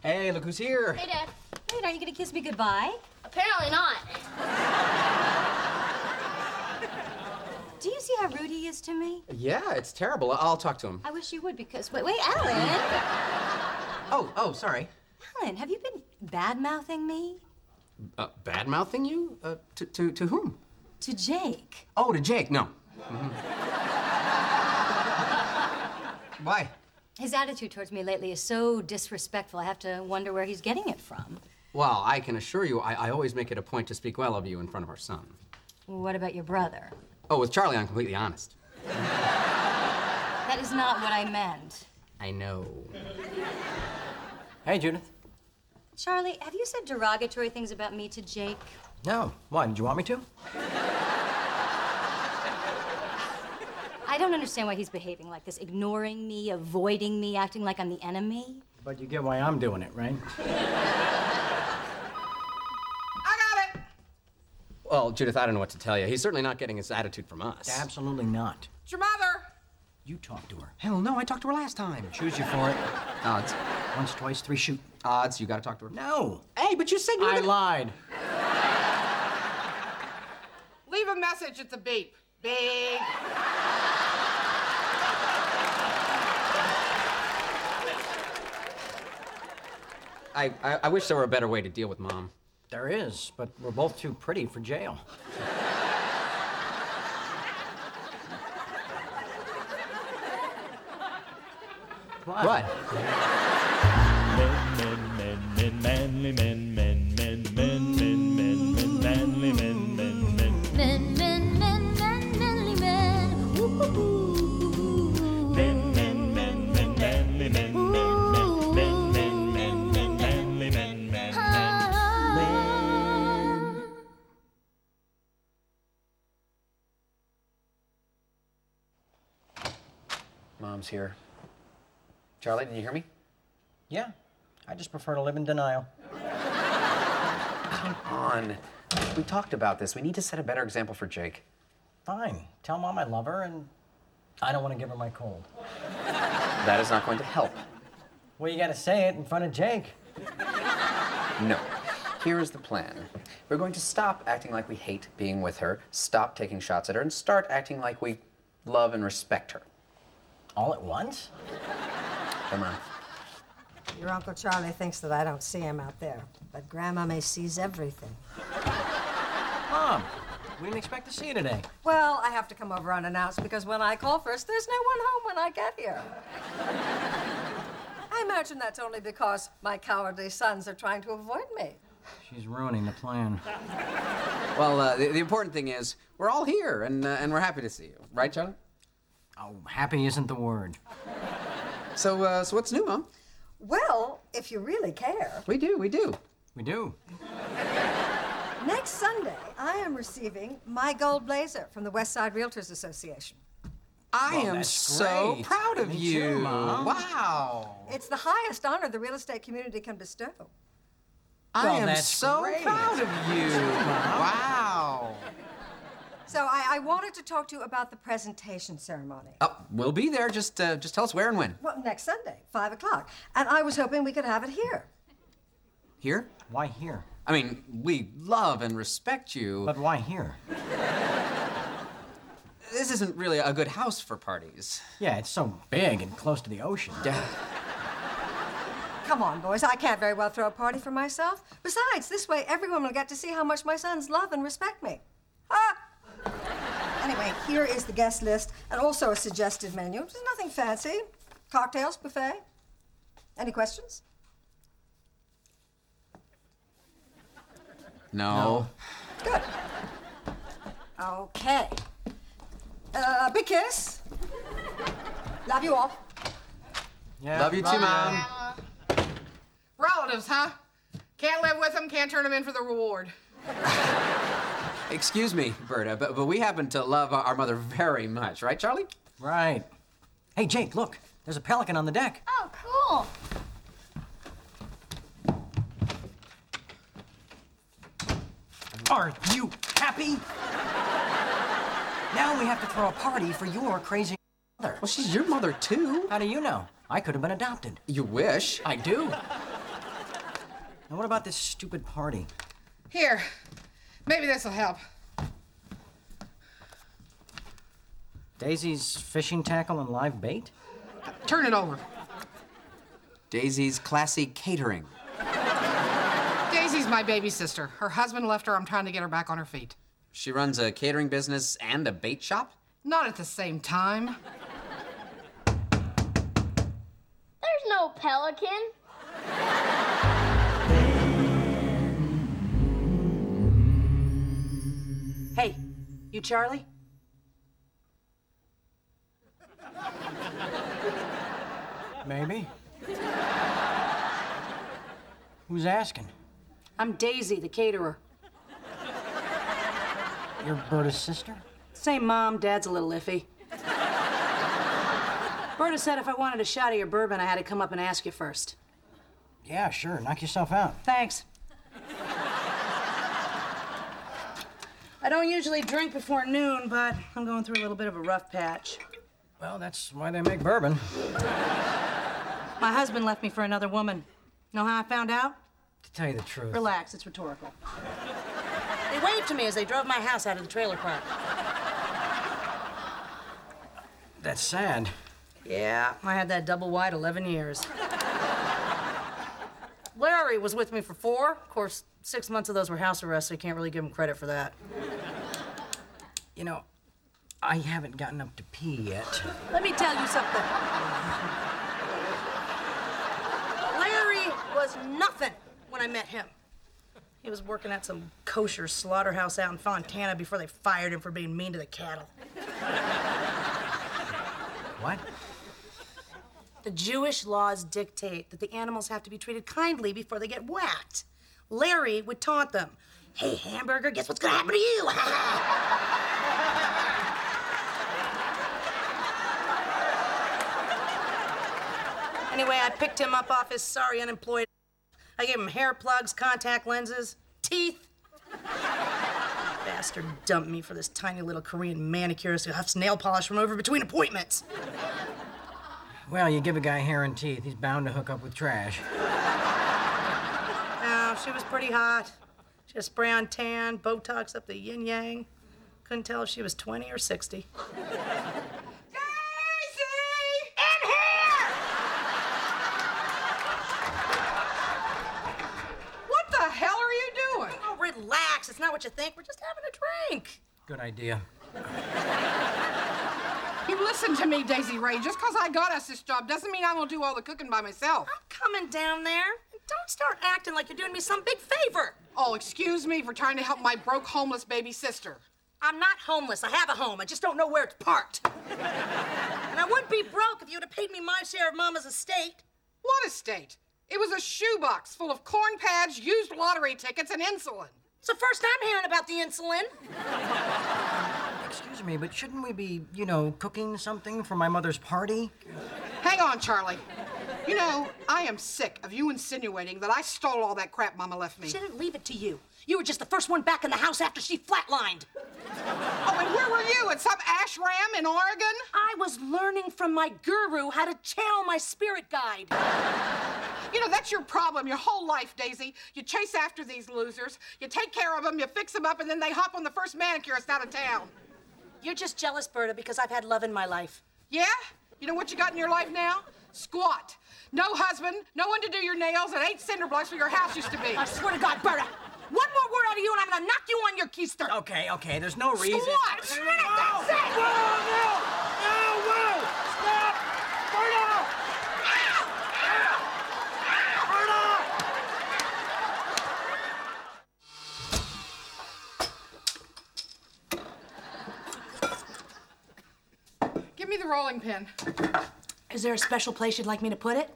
Hey, look who's here. Hey, Dad. Wait, are you gonna kiss me goodbye? Apparently not. Do you see how rude he is to me? Yeah, it's terrible. I'll talk to him. I wish you would because... Wait, Alan! Oh, sorry. Alan, have you been bad-mouthing me? Bad-mouthing you? To whom? To Jake. Oh, to Jake, no. Why? His attitude towards me lately is so disrespectful, I have to wonder where he's getting it from. Well, I can assure you, I always make it a point to speak well of you in front of our son. What about your brother? Oh, with Charlie, I'm completely honest. That is not what I meant. I know. Hey, Judith. Charlie, have you said derogatory things about me to Jake? No. Why? Did you want me to? I don't understand why he's behaving like this, ignoring me, avoiding me, acting like I'm the enemy. But you get why I'm doing it, right? Well, Judith, I don't know what to tell you. He's certainly not getting his attitude from us. Absolutely not. It's your mother. You talk to her. Hell no, I talked to her last time. Choose you for it. Odds. Once, twice, three, shoot. Odds, you gotta talk to her. No. Hey, but you said you were I lied. Leave a message at the beep. Beep. I wish there were a better way to deal with Mom. There is, but we're both too pretty for jail. What? Manly men, manly men, Manly men. Woo-hoo-hoo. manly men, manly men. Mom's here. Charlie, did you hear me? Yeah. I just prefer to live in denial. Come on. We talked about this. We need to set a better example for Jake. Fine. Tell Mom I love her and I don't want to give her my cold. That is not going to help. Well, you gotta say it in front of Jake. No. Here is the plan. We're going to stop acting like we hate being with her, stop taking shots at her, and start acting like we love and respect her. All at once? Come on. Your Uncle Charlie thinks that I don't see him out there, but Grandmammy sees everything. Mom, we didn't expect to see you today. Well, I have to come over unannounced because when I call first, there's no one home when I get here. I imagine that's only because my cowardly sons are trying to avoid me. She's ruining the plan. Well, the important thing is we're all here, and we're happy to see you. Right, Charlie? Oh, happy isn't the word. So what's new, Mom? Well, if you really care, We do. We do. next Sunday I am receiving my gold blazer from the West Side Realtors Association. I Well, am that's so great. proud of Me you. too, Mom. Wow. It's the highest honor the real estate community can bestow. I Well, am that's so great. proud of you. Wow. So I wanted to talk to you about the presentation ceremony. Oh, we'll be there. Just tell us where and when. Well, next Sunday, 5 o'clock. And I was hoping we could have it here. Here? Why here? I mean, we love and respect you. But why here? This isn't really a good house for parties. Yeah, it's so big and close to the ocean. Come on, boys. I can't very well throw a party for myself. Besides, this way everyone will get to see how much my sons love and respect me. Ah! Anyway, here is the guest list and also a suggested menu. There's nothing fancy. Cocktails, buffet. Any questions? No. Good. Okay. Big kiss. Love you all. Yeah, Love you too, Mom. Relatives, huh? Can't live with them, can't turn them in for the reward. Excuse me, Berta, but we happen to love our mother very much, right, Charlie? Right. Hey, Jake, look. There's a pelican on the deck. Oh, cool. Are you happy? Now we have to throw a party for your crazy mother. Well, she's your mother, too. How do you know? I could have been adopted. You wish. I do. And what about this stupid party? Here, maybe this'll help. Daisy's fishing tackle and live bait? Turn it over. Daisy's classy catering. Daisy's my baby sister. Her husband left her. I'm trying to get her back on her feet. She runs a catering business and a bait shop? Not at the same time. There's no pelican. Hey, you Charlie? Maybe. Who's asking? I'm Daisy, the caterer. You're Berta's sister? Same mom, dad's a little iffy. Berta said if I wanted a shot of your bourbon, I had to come up and ask you first. Yeah, sure. Knock yourself out. Thanks. I don't usually drink before noon, but I'm going through a little bit of a rough patch. Well, that's why they make bourbon. My husband left me for another woman. Know how I found out? To tell you the truth. Relax, it's rhetorical. They waved to me as they drove my house out of the trailer park. That's sad. Yeah, I had that double wide 11 years. Larry was with me for 4. Of course, 6 months of those were house arrests, so you can't really give him credit for that. You know, I haven't gotten up to pee yet. Let me tell you something. Larry was nothing when I met him. He was working at some kosher slaughterhouse out in Fontana before they fired him for being mean to the cattle. What? The Jewish laws dictate that the animals have to be treated kindly before they get whacked. Larry would taunt them. Hey, hamburger, guess what's gonna happen to you? Anyway, I picked him up off his sorry unemployed. I gave him hair plugs, contact lenses, teeth. Bastard dumped me for this tiny little Korean manicurist who huffs nail polish from over between appointments. Well, you give a guy hair and teeth, he's bound to hook up with trash. No, she was pretty hot. She had spray on tan, Botox up the yin yang. Couldn't tell if she was 20 or 60. Relax, it's not what you think. We're just having a drink. Good idea. You listen to me, Daisy Ray. Just because I got us this job doesn't mean I'm going to do all the cooking by myself. I'm coming down there. Don't start acting like you're doing me some big favor. Oh, excuse me for trying to help my broke, homeless baby sister. I'm not homeless. I have a home. I just don't know where it's parked. And I wouldn't be broke if you'd have paid me my share of Mama's estate. What estate? It was a shoebox full of corn pads, used lottery tickets, and insulin. It's the first I'm hearing about the insulin. Excuse me, but shouldn't we be, cooking something for my mother's party? Hang on, Charlie. You know, I am sick of you insinuating that I stole all that crap Mama left me. She didn't leave it to you. You were just the first one back in the house after she flatlined. Oh, and where were you? At some ashram in Oregon? I was learning from my guru how to channel my spirit guide. You know, that's your problem your whole life, Daisy. You chase after these losers, you take care of them, you fix them up, and then they hop on the first manicurist out of town. You're just jealous, Berta, because I've had love in my life. Yeah? You know what you got in your life now? Squat. No husband, no one to do your nails, and 8 cinder blocks where your house used to be. I swear to God, Berta, one more word out of you and I'm gonna knock you on your keister. Okay, there's no reason. Squat! That's it! No! Stop! Berta! Give me the rolling pin. Is there a special place you'd like me to put it?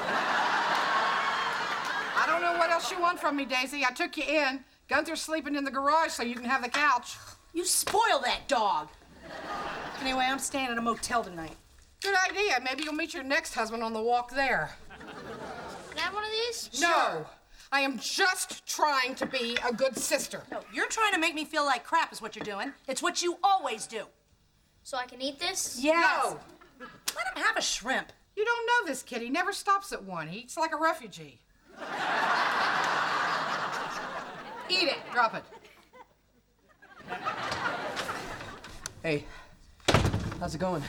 I don't know what else you want from me, Daisy. I took you in. Gunther's sleeping in the garage so you can have the couch. You spoil that dog. Anyway, I'm staying at a motel tonight. Good idea. Maybe you'll meet your next husband on the walk there. Can I have one of these? No. I am just trying to be a good sister. No, you're trying to make me feel like crap is what you're doing. It's what you always do. So I can eat this? Yes. No. Let him have a shrimp. You don't know this kid. He never stops at one. He eats like a refugee. Eat it. Drop it. Hey, how's it going?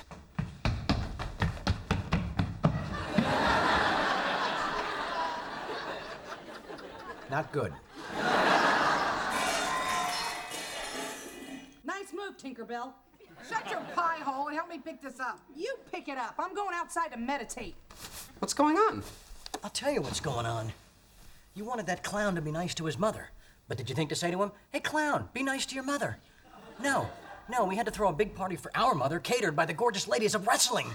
Not good. Nice move, Tinkerbell. Shut your pie hole and help me pick this up. You pick it up. I'm going outside to meditate. What's going on? I'll tell you what's going on. You wanted that clown to be nice to his mother. But did you think to say to him, hey, clown, be nice to your mother? No, we had to throw a big party for our mother, catered by the gorgeous ladies of wrestling.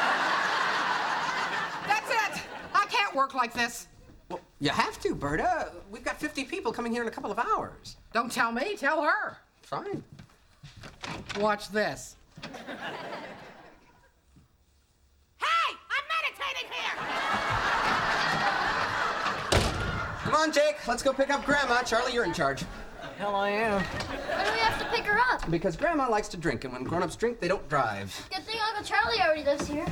That's it. I can't work like this. Well, you have to, Berta. We've got 50 people coming here in a couple of hours. Don't tell me. Tell her. Fine. Watch this. Hey! I'm meditating here! Come on, Jake. Let's go pick up Grandma. Charlie, you're in charge. Hell I am. Why do we have to pick her up? Because Grandma likes to drink, and when grown-ups drink, they don't drive. Good thing Uncle Charlie already lives here.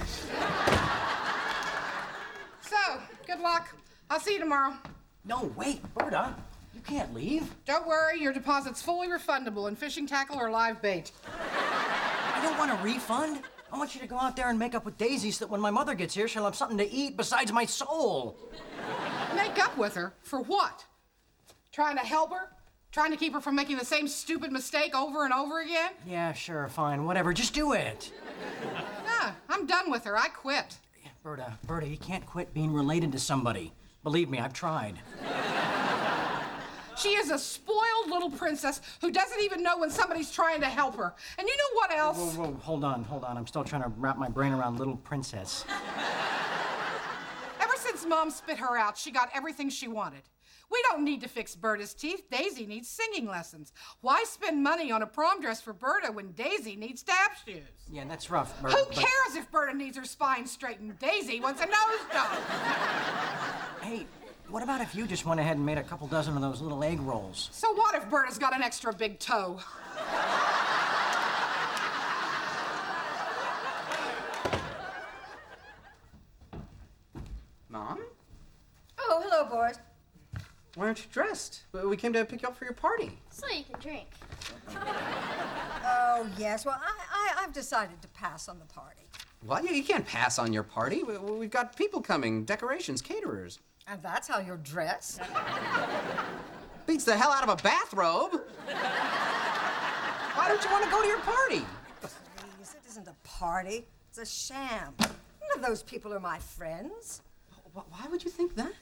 So, good luck. I'll see you tomorrow. No, wait, Berta. You can't leave. Don't worry, your deposit's fully refundable in fishing tackle or live bait. I don't want a refund. I want you to go out there and make up with Daisy so that when my mother gets here, she'll have something to eat besides my soul. Make up with her? For what? Trying to help her? Trying to keep her from making the same stupid mistake over and over again? Yeah, sure, fine, whatever. Just do it. Nah, I'm done with her. I quit. Berta, you can't quit being related to somebody. Believe me, I've tried. She is a spoiled little princess who doesn't even know when somebody's trying to help her. And you know what else? Whoa, hold on. I'm still trying to wrap my brain around little princess. Ever since Mom spit her out, she got everything she wanted. We don't need to fix Berta's teeth. Daisy needs singing lessons. Why spend money on a prom dress for Berta when Daisy needs tap shoes? Yeah, that's rough, Berta. Who cares if Berta needs her spine straightened? Daisy wants a nose job. Hey, what about if you just went ahead and made a couple dozen of those little egg rolls? So what if Berta's got an extra big toe? Mom? Oh, hello, boys. Why aren't you dressed? We came to pick you up for your party. So you can drink. Oh, yes. Well, I've decided to pass on the party. Well, you can't pass on your party. We've got people coming, decorations, caterers. And that's how you're dressed? Beats the hell out of a bathrobe. Why don't you want to go to your party? Please, it isn't a party. It's a sham. None of those people are my friends. Why would you think that?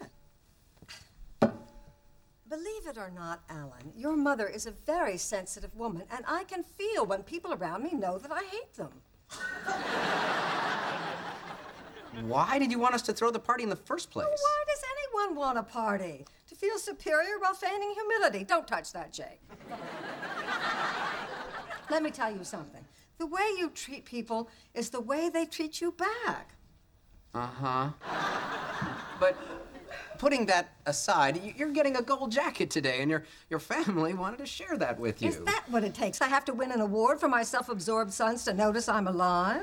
Believe it or not, Alan, your mother is a very sensitive woman, and I can feel when people around me know that I hate them. Why did you want us to throw the party in the first place? Well, why does anyone want a party? To feel superior while feigning humility. Don't touch that, Jake. Let me tell you something. The way you treat people is the way they treat you back. Uh-huh. But putting that aside, you're getting a gold jacket today, and your family wanted to share that with you. Is that what it takes? I have to win an award for my self-absorbed sons to notice I'm alive?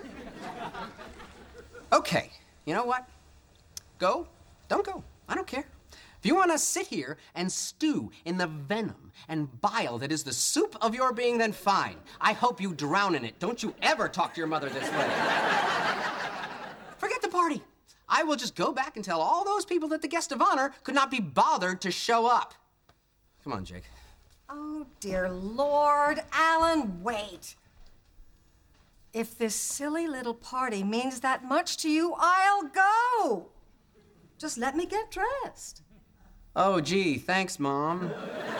Okay, you know what? Go, don't go. I don't care. If you want to sit here and stew in the venom and bile that is the soup of your being, then fine. I hope you drown in it. Don't you ever talk to your mother this way. Forget the party. I will just go back and tell all those people that the guest of honor could not be bothered to show up. Come on, Jake. Oh, dear Lord. Alan, wait. If this silly little party means that much to you, I'll go. Just let me get dressed. Oh, gee, thanks, Mom.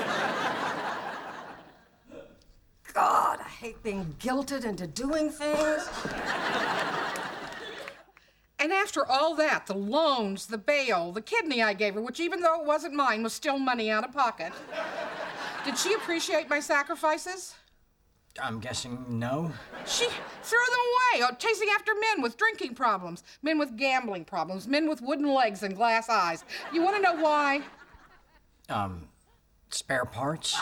God, I hate being guilted into doing things. And after all that, the loans, the bail, the kidney I gave her, which even though it wasn't mine, was still money out of pocket. Did she appreciate my sacrifices? I'm guessing no. She threw them away, chasing after men with drinking problems, men with gambling problems, men with wooden legs and glass eyes. You want to know why? Spare parts?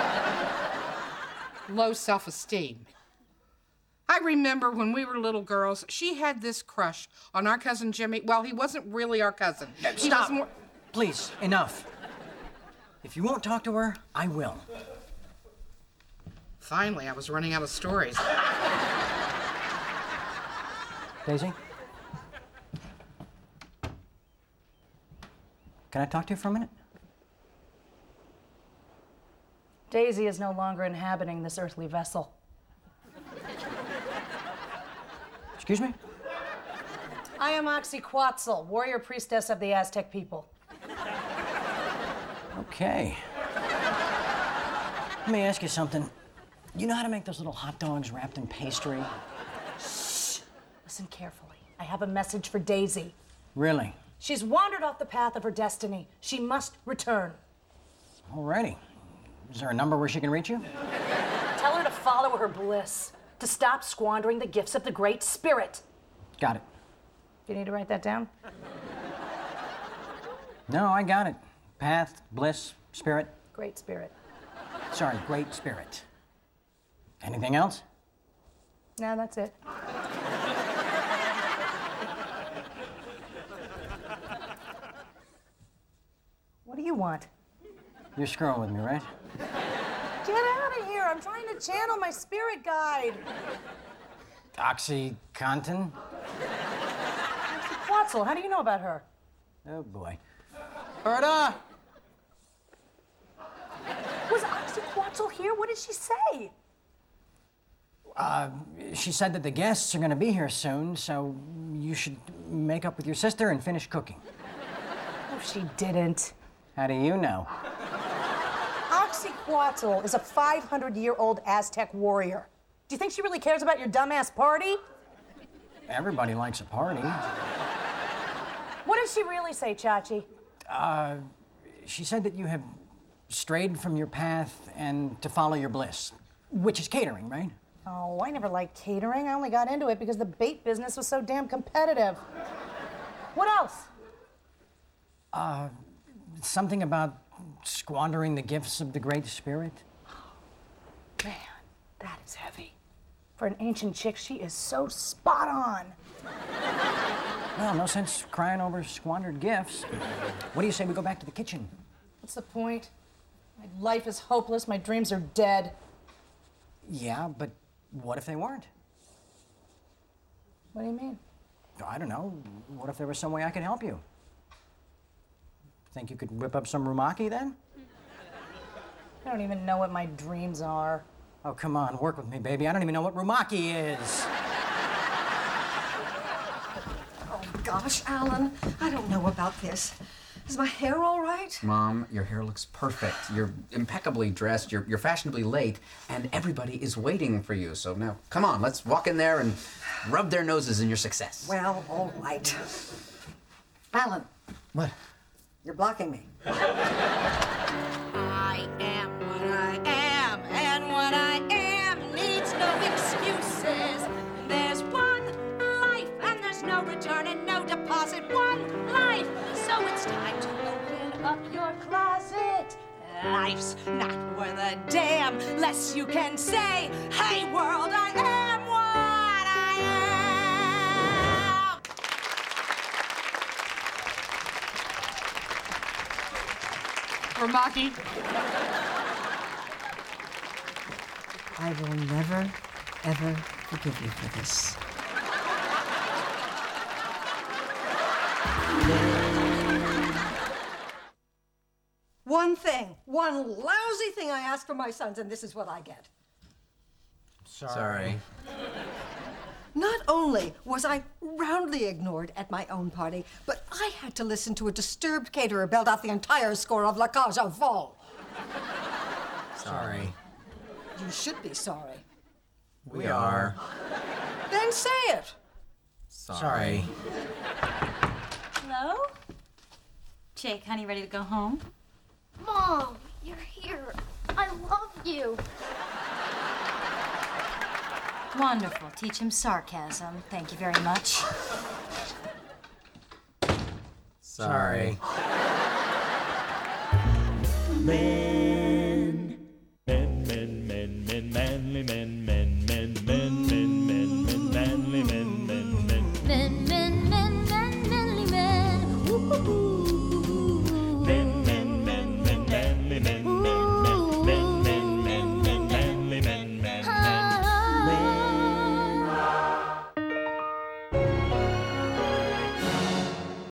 Low self-esteem. I remember when we were little girls, she had this crush on our cousin Jimmy. Well, he wasn't really our cousin. He Stop. was more... Please, enough. If you won't talk to her, I will. Finally, I was running out of stories. Daisy? Can I talk to you for a minute? Daisy is no longer inhabiting this earthly vessel. Excuse me? I am Oxyquetzal, warrior priestess of the Aztec people. Okay. Let me ask you something. You know how to make those little hot dogs wrapped in pastry? Listen carefully. I have a message for Daisy. Really? She's wandered off the path of her destiny. She must return. Alrighty. Is there a number where she can reach you? Tell her to follow her bliss, to stop squandering the gifts of the Great Spirit. Got it. You need to write that down? No, I got it. Path, bliss, spirit. Great Spirit. Sorry, Great Spirit. Anything else? No, that's it. What do you want? You're screwing with me, right? Get out of here. I'm trying to channel my spirit guide. OxyContin? Quetzal, how do you know about her? Oh, boy. Berta! Was Oxyquetzal here? What did she say? She said that the guests are going to be here soon, so you should make up with your sister and finish cooking. Oh, she didn't. How do you know? Oxyquetzal is a 500-year-old Aztec warrior. Do you think she really cares about your dumbass party? Everybody likes a party. What did she really say, Chachi? She said that you have strayed from your path and to follow your bliss, which is catering, right? Oh, I never liked catering. I only got into it because the bait business was so damn competitive. What else? Something about squandering the gifts of the Great Spirit. Man, that is heavy. For an ancient chick, she is so spot on. Well, no sense crying over squandered gifts. What do you say we go back to the kitchen? What's the point? My life is hopeless. My dreams are dead. Yeah, but what if they weren't? What do you mean? I don't know. What if there was some way I could help you? Think you could whip up some rumaki then? I don't even know what my dreams are. Oh, come on, work with me, baby. I don't even know what rumaki is. Oh, gosh, Alan, I don't know about this. Is my hair all right? Mom, your hair looks perfect. You're impeccably dressed. You're fashionably late, and everybody is waiting for you. So now, come on, let's walk in there and rub their noses in your success. Well, all right. Alan. What? You're blocking me. I am what I am, and what I am needs no excuses. There's one life, and there's no return and no deposit. One life, so it's time to open up your closet. Life's not worth a damn less you can say, hey world, I am what I am. Ramaki. I will never, ever forgive you for this. One lousy thing I ask for my sons, and this is what I get. Sorry. Not only was I roundly ignored at my own party, but I had to listen to a disturbed caterer belt out the entire score of La Cage aux Folles. Sorry. You should be sorry. We are. Then say it. Sorry. Hello? Jake, honey, ready to go home? Mom, you're here. I love you. Wonderful. Teach him sarcasm. Thank you very much. Sorry. Men, manly men.